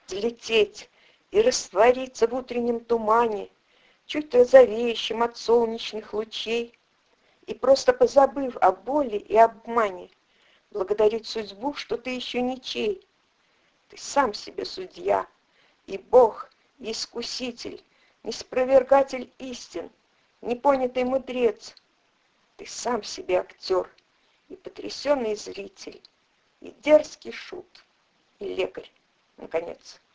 взлететь и раствориться в утреннем тумане, чуть розовеющим от солнечных лучей, и просто позабыв о боли и обмане, благодарить судьбу, что ты еще ничей. Ты сам себе судья, и Бог, и искуситель, неспровергатель истин, непонятый мудрец. Ты сам себе актер, и потрясенный зритель, и дерзкий шут, и лекарь, наконец.